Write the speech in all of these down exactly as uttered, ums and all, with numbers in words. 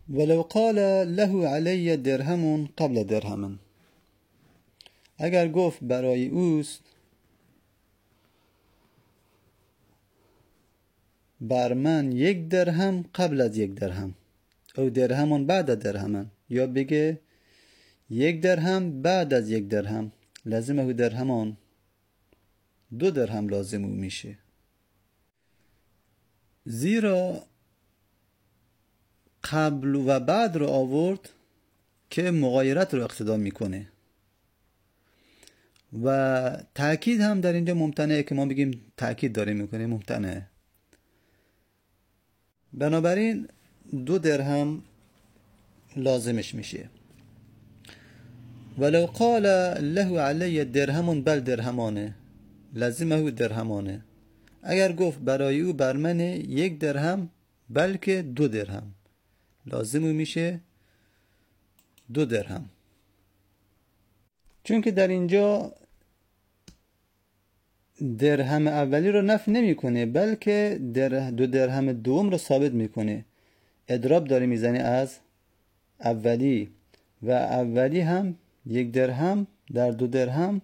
ولو قال له علی درهم قبل درهم، اگر گفت برای اوست بر من یک درهم قبل از یک درهم، او درهمان بعد از درهمان، یا بگه یک درهم بعد از یک درهم، لازم او درهمان دو درهم لازم او میشه. زیرا قبل و بعد رو آورد که مغایرت رو اقتضا میکنه و تأکید هم در اینجا ممتنعه که ما بگیم تأکید داره میکنه، ممتنعه. بنابراین دو درهم لازمش میشه. ولو قال له علی درهم بل درهمانه لازمه درهمانه، اگر گفت برای او بر من یک درهم بلکه دو درهم، لازم میشه دو درهم. چون که در اینجا درهم اولی رو نفی نمیکنه بلکه در دو درهم دوم رو ثابت میکنه. اضراب داره میزنه از اولی و اولی هم یک درهم در دو درهم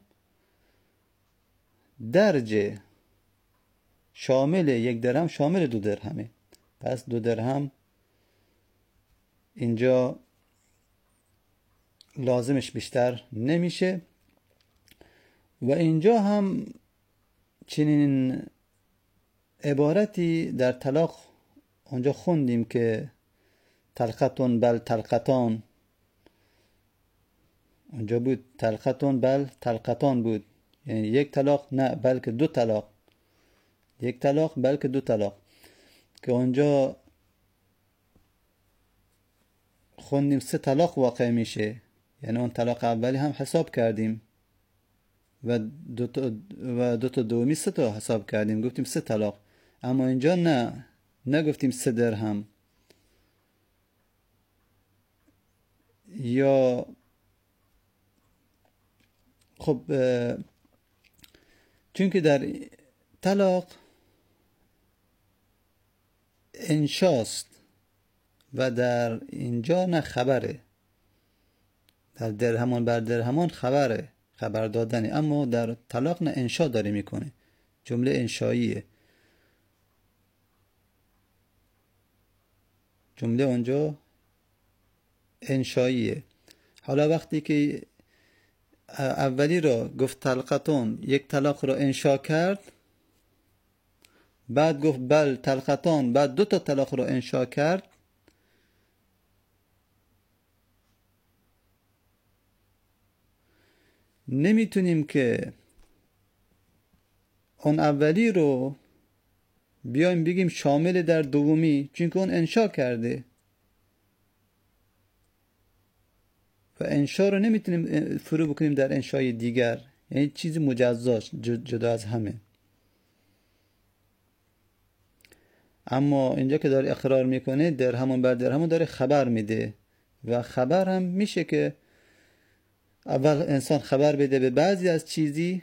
درجه شامل یک درهم شامل دو درهمه. پس دو درهم اینجا لازمش بیشتر نمیشه. و اینجا هم چنین عبارتی در طلاق اونجا خوندیم که طلقتون بل طلقتان، اونجا بود طلقتون بل طلقتان بود، یعنی یک طلاق نه بلکه دو طلاق، یک طلاق بلکه دو طلاق، که اونجا خوندیم سه طلاق واقع میشه، یعنی اون طلاق اولی هم حساب کردیم و دو تا و دو تا دومی سه تا حساب کردیم، گفتیم سه طلاق. اما اینجا نه نگفتیم سه درهم، یا خب چون که در طلاق انشاست و در اینجا نه خبره، در درهمان بر درهمان خبره، خبر دادنه، اما در طلاق نه انشا داره میکنه، جمله انشاییه، جمله اونجا انشاییه. حالا وقتی که اولی را گفت طلقتون، یک طلاق را انشا کرد، بعد گفت بل طلقتان، بعد دو تا طلاق را انشا کرد، نمیتونیم که اون اولی رو بیایم بگیم شامل در دومی، چون که اون انشا کرده و انشا رو نمیتونیم فرو بکنیم در انشای دیگر، یعنی چیزی مجزاست جدا از همه. اما اینجا که داره اقرار میکنه درهمان بر درهمان داره خبر میده و خبر هم میشه که اول انسان خبر بده به بعضی از چیزی،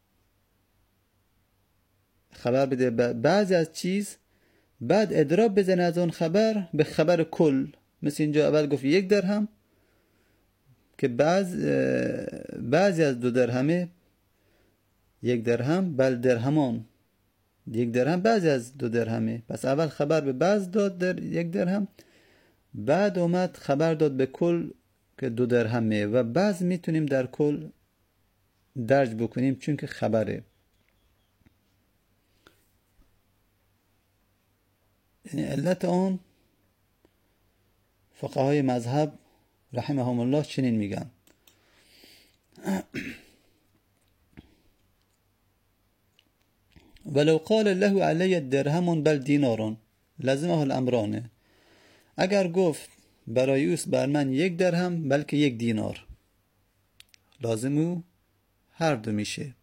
خبر بده به بعضی از چیز، بعد اضراب بزنه از اون خبر به خبر کل. مثل اینجا اول گفت یک درهم که بعض بعضی از دو درهمه یک درهم بل درهمان، یک درهم بعضی از دو درهمه، پس اول خبر به بعض داد در یک درهم، بعد اومد خبر داد به کل که دو درهمه و بعض میتونیم در کل درج بکنیم چون که خبره. یعنی علت آن فقهای مذهب رحمهم الله چنین میگن. ولو قال له علی درهم بل دینارون لازمه الامرانه، اگر گفت برای اوست بر من یک درهم بلکه یک دینار، لازم او هر دو میشه.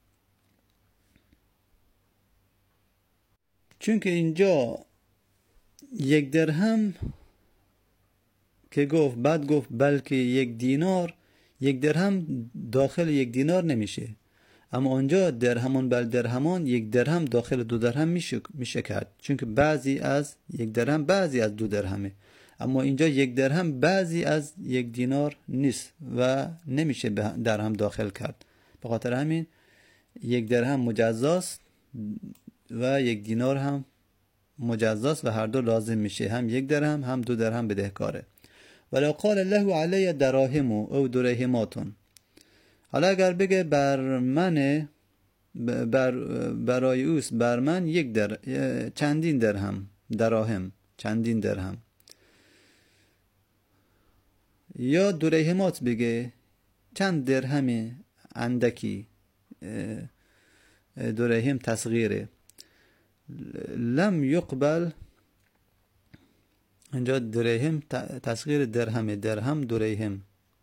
چون که اینجا یک درهم که گفت بعد گفت بلکه یک دینار، یک درهم داخل یک دینار نمیشه، اما اونجا درهمان بل درهمان یک درهم داخل دو درهم میشه میشه کرد، چون که بعضی از یک درهم بعضی از دو درهمه. اما اینجا یک درهم بعضی از یک دینار نیست و نمیشه به درهم داخل کرد. به خاطر همین یک درهم مجزاست و یک دینار هم مجزاست و هر دو لازم میشه، هم یک درهم هم دو درهم بدهکاره. ولو قال له علی دراهم او درهماتون، حالا اگر بگه بر من بر برای اوست بر من یک در چندین درهم، دراهم چندین درهم، یا درهمات بگه چند درهم اندکی، درهم تصغیره، لم یقبل. اینجا درهم تصغیر درهم، درهم درهم.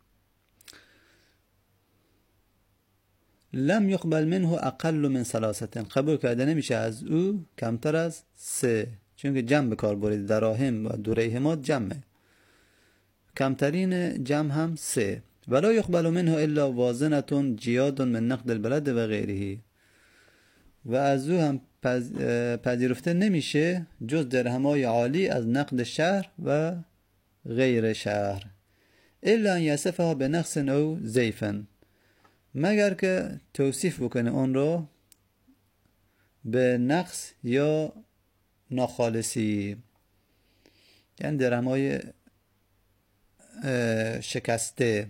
لم یقبل منه اقل من ثلاثه، قبول کرده نمیشه از او کمتر از سه، چون که جمع به کار برید، دراهم و درهمات جمعه، کمترین جمع هم سه. ولا یقبل منه الا وازنه جیاد من نقد البلد و غیره، و از او هم پذیرفته نمیشه جز درهمای عالی از نقد شهر و غیر شهر، الا ان یصفها بنقص او زیفا، مگر که توصیف بکنه اون رو به نقص یا ناخالصی، یعنی درهمای شکسته.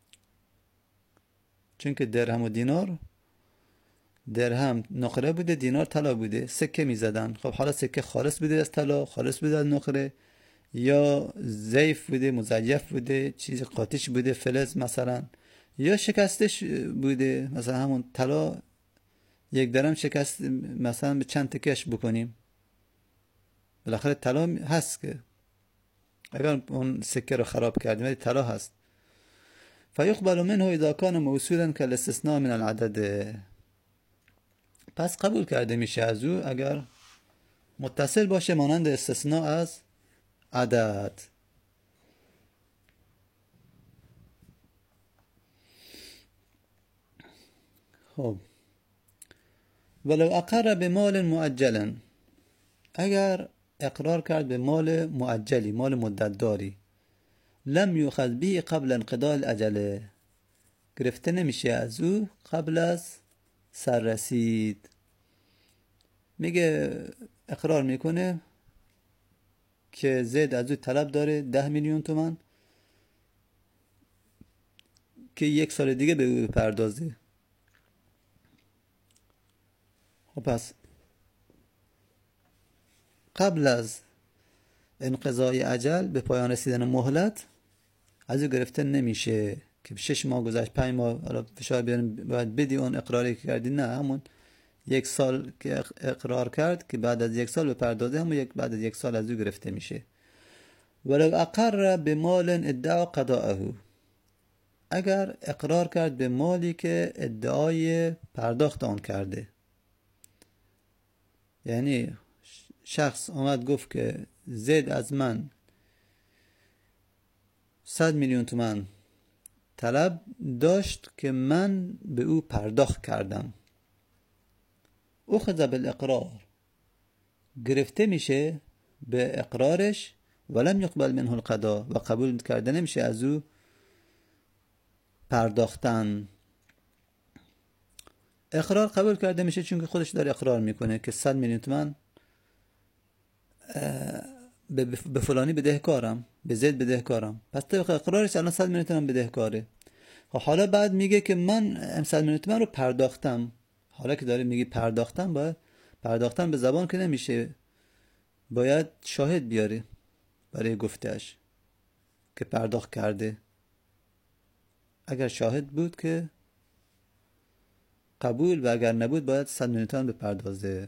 چون که درهم و دینار، درهم نقره بوده، دینار طلا بوده، سکه می زدن. خب حالا سکه خالص بوده از طلا، خالص بوده از نقره، یا زیف بوده، مزیف بوده، چیز قاطیش بوده، فلز مثلا، یا شکستش بوده، مثلا همون طلا یک درهم شکست مثلا به چند تکش بکنیم، بالاخره طلا هست که اگر اون سکه رو خراب کردیم ولی طلا هست. فیقبل منه اذا کان موصولا کالاستثناء من العدد، پس قبول کرده میشه از او اگر متصل باشه مانند استثناء از عدد. خب ولو اقر بمال معجلا، اگر اقرار کرد به مال معجلی، مال مدت داری، لم یؤخذ به قبل انقضاء الاجل، گرفته نمیشه از او قبل از سررسید. میگه اقرار میکنه که زید از او طلب داره ده میلیون تومان که یک سال دیگه به او پردازه. خب پس قبل از انقضای اجل، به پایان رسیدن مهلت، از او گرفته نمیشه که شش ماه گذشت، پنج ماه، حالا فشار بیاریم باید بدی اون اقراری که کردی، نه، همون یک سال که اقرار کرد که بعد از یک سال به پردازه، همون یک بعد از یک سال از او گرفته میشه. ولو اقر بمال ادعا قضاءه، اگر اقرار کرد به مالی که ادعای پرداخت آن کرده، یعنی شخص آمد گفت که زید از من صد میلیون تومان طلب داشت که من به او پرداخت کردم، اخذ بالاقرار، گرفته میشه به اقرارش، ولم یقبل منه القضاء، و قبول کرده نمیشه از او پرداختن. اقرار قبول کرده میشه چون که خودش داره اقرار میکنه که صد میلیون تومان به فلانی بدهکارم، به زید بدهکارم، پس طبق اقرارش الان صد میلیون تومان بدهکاره. حالا بعد میگه که من صد میلیون تومان رو پرداختم. حالا که داره میگه پرداختم، باید پرداختن به زبان که نمیشه، باید شاهد بیاره برای گفتهش که پرداخت کرده. اگر شاهد بود که قبول، و اگر نبود باید صد میلیون تومان بپردازه.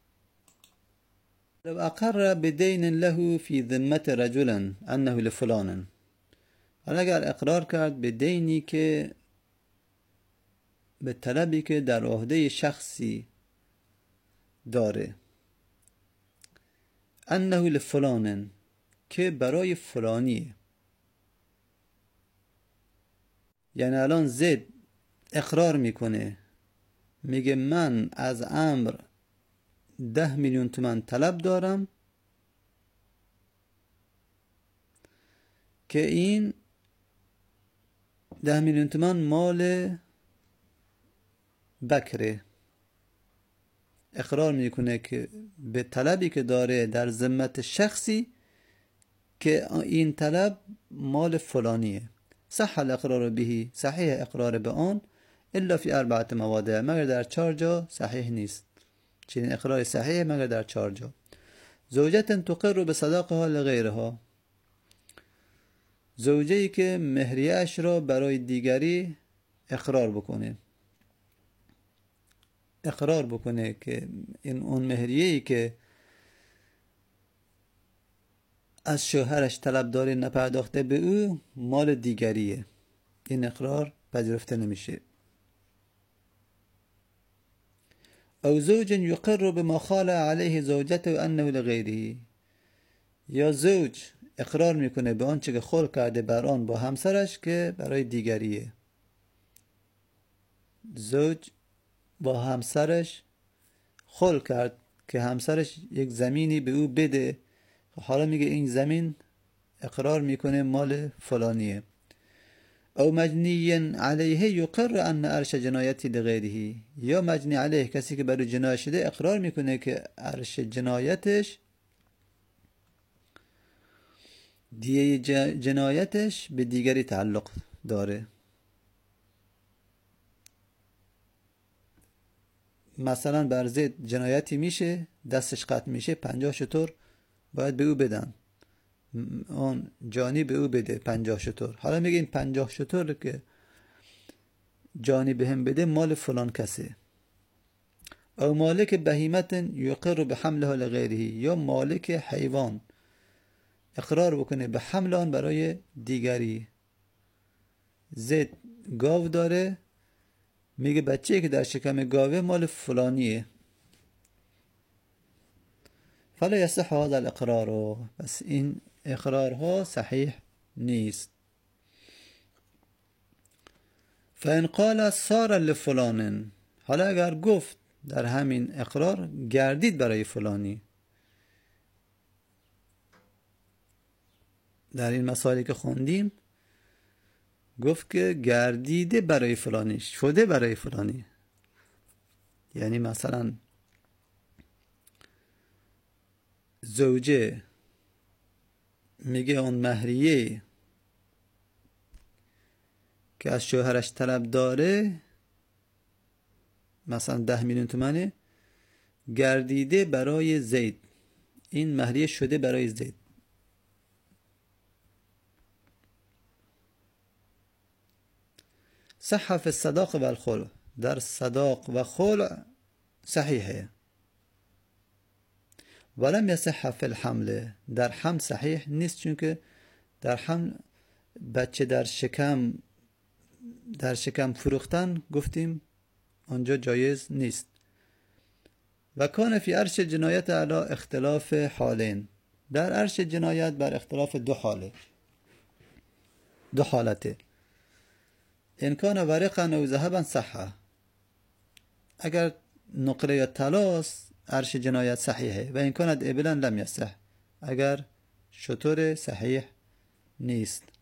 لو اقر بدین له فی ذمت رجلا انه لفلان، حالا اگر اقرار کرد به دینی که به طلبی که در عهده شخصی داره، انه لفلان، که برای فلانی، یعنی الان زید اقرار میکنه، میگه من از عمر ده میلیون تومان طلب دارم که این ده میلیون تومان مال بکره. اقرار میکنه که به طلبی که داره در ذمت شخصی که این طلب مال فلانیه. صح الاقرار به، صحیح اقرار به آن، الا فی اربعه مواضع، مگر در چهار جا صحیح نیست. چنین اقرار صحیح مگر در چهار جا. زوجت تقر به صداقها لغیرها، زوجه‌ای که مهریه‌اش را برای دیگری اقرار بکنه، اقرار بکنه که این اون مهریه‌ای که از شوهرش طلبداری نپرداخته به او مال دیگریه، این اقرار پذیرفته نمیشه. او زوج یقر بما خال علیه زوجته انه لغیره، یا زوج اقرار میکنه به آنچه که خلع کرده بر آن با همسرش که برای دیگریه. زوج با همسرش خلع کرد که همسرش یک زمینی به او بده، حالا میگه این زمین اقرار میکنه مال فلانیه. او مجنی علیه یقر ان عرش جنایتی لغیره، یا مجنی علیه کسی که برای جنایت شده اقرار میکنه که عرش جنایتش، دیه جنایتش به دیگری تعلق داره. مثلا بر زید جنایتی میشه، دستش قطع میشه، پنجاه شتر باید به او بدن، اون جانی به او بده پنجاه شتر. حالا میگه این پنجاه شتر که جانی به هم بده مال فلان کسه. او مالک بهیمت یقر به حمله لغیره، یا مالک حیوان اقرار بکنه به حمل آن برای دیگری. زید گاو داره، میگه بچه که در شکم گاوه مال فلانیه. فلا یصح هذا الاقرار، بس این اقرارها صحیح نیست. فان قال صار لفلان، حالا اگر گفت در همین اقرار گردید برای فلانی، در این مسائلی که خوندیم گفت که گردیده برای فلانی، شده برای فلانی. یعنی مثلا زوجه میگه اون مهریه که از شوهرش طلب داره، مثلا ده میلیون تومنه، گردیده برای زید، این مهریه شده برای زید. صح فی الصداق و الخلع، در صداق و خلع صحیحه. ولم یصح فی الحمل، در حمل صحیح نیست، چون که در حمل بچه در شکم در شکم فروختن گفتیم آنجا جایز نیست. و کان فی عرش جنایت علی اختلاف حالین، در عرش جنایت بر اختلاف دو حاله، دو حالته. ان کان ورقا او ذهبا صحه، اگر نقره یا طلاست عرش جنایت صحیحه. و این کاند ابلا لم یصح، اگر شتر صحیح نیست.